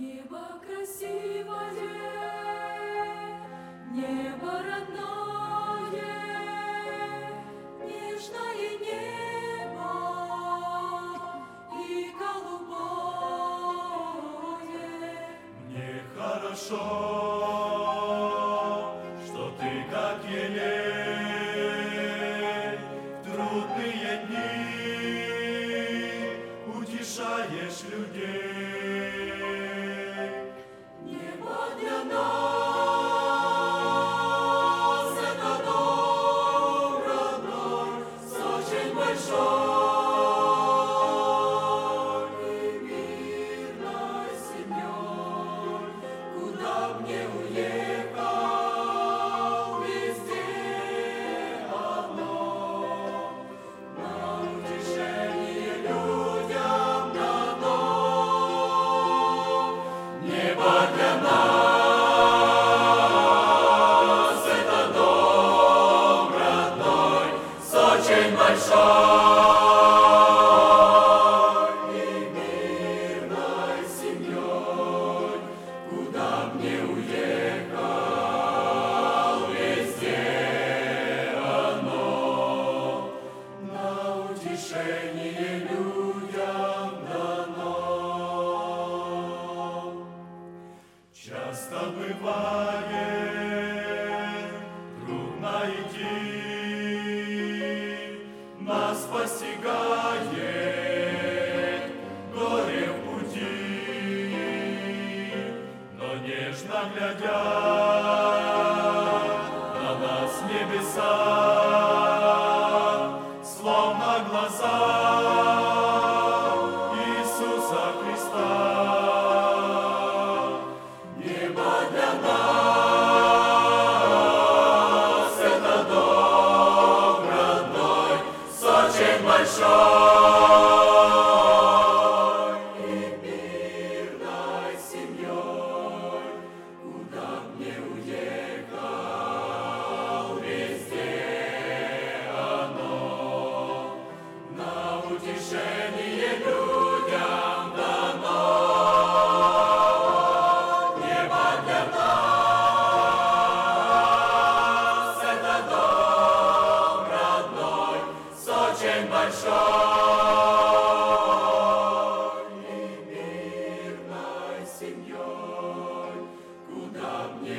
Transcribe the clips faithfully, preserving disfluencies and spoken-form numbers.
Небо красивое, небо родное, нежное небо и голубое. Мне хорошо, что ты, как елей, в трудные дни утешаешь людей. Небо для нас — это дом родной, очень большой и мирной семьей. Куда б не уехал, везде одно — на утешение людям дано. Небо для нас — это дом родной, с очень большой и мирной семьей. Куда б не уехал, везде оно на утешение людям дано. Часто бывает трудно идти, нас постигает горе в пути, но нежно глядя на нас небеса, словно глаза Иисуса Христа. Небо для нас — это дом родной, с очень большой и мирной семьей. Куда б не уехал, везде оно на утешение людям дано. Небо для нас — это дом родной, с очень большой и мирной семьей. Куда б не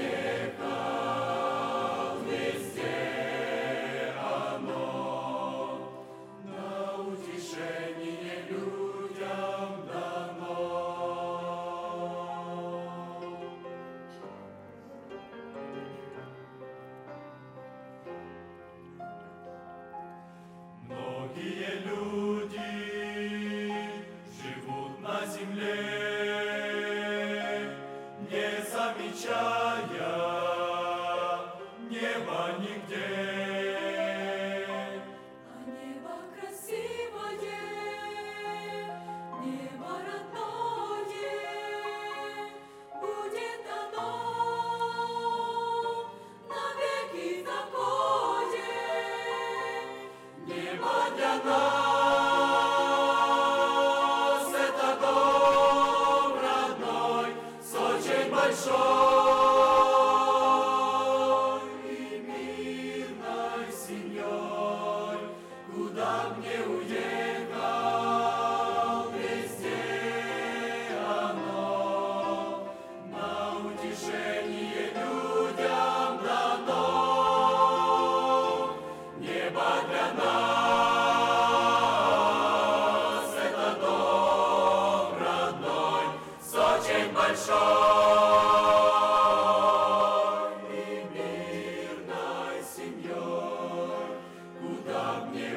уехал, везде оно на утешение людям дано. Многие люди живут на земле, не замечая неба нигде. А небо красивое, небо родное, будет оно навеки такое. Небо для нас — это дом родной, с очень большой и мирной семьей. Куда б не уехал, везде оно на утешение людям дано. Небо для нас — это дом родной, с очень большой и мирной семьей. Куда б не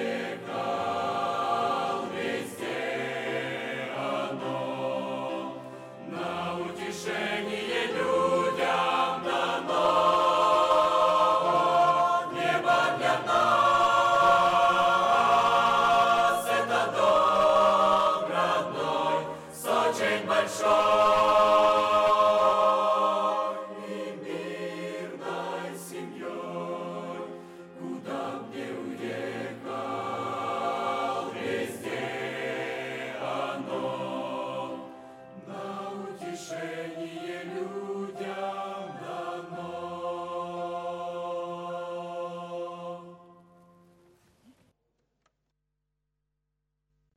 уехал, везде оно на утешение людям дано. Небо для нас — это дом родной, с очень большой